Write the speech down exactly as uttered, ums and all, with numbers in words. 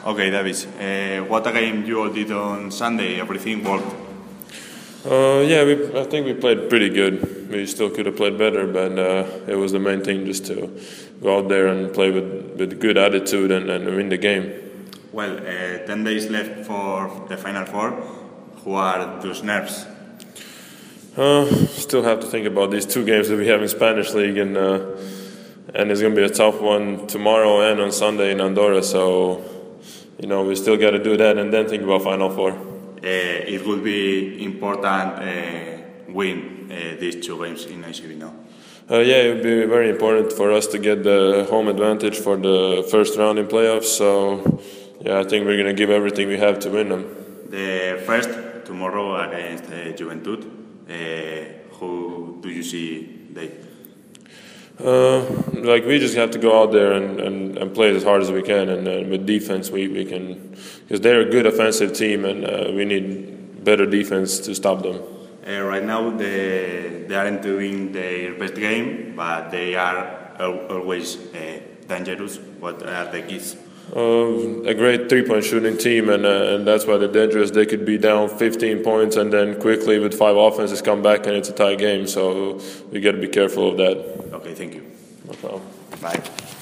Okay, Davis. Uh, what a game you all did on Sunday. Everything worked. Uh, yeah, we, I think we played pretty good. We still could have played better, but uh, it was the main thing just to go out there and play with, with good attitude and, and win the game. Well, uh, ten days left for the Final Four. Who are those nerves? Uh, still have to think about these two games that we have in Spanish League, and uh, and it's going to be a tough one tomorrow and on Sunday in Andorra. So, you know, we still got to do that and then think about Final Four. Uh, it will be important uh, win uh, these two games in I C B now. Uh, yeah, it would be very important for us to get the home advantage for the first round in playoffs. So, yeah, I think we're going to give everything we have to win them. The first tomorrow against uh, Juventud. Uh, who do you see they? Uh, like we just have to go out there and, and, and play as hard as we can, and uh, with defense we, we can, because they're a good offensive team and uh, we need better defense to stop them. Uh, right now they, they aren't doing their best game, but they are always uh, dangerous. What are the keys? Uh, a great three-point shooting team, and uh, and that's why they're dangerous. They could be down fifteen points and then quickly with five offenses come back and it's a tie game. So we got to be careful of that. Okay, thank you. No problem. Bye.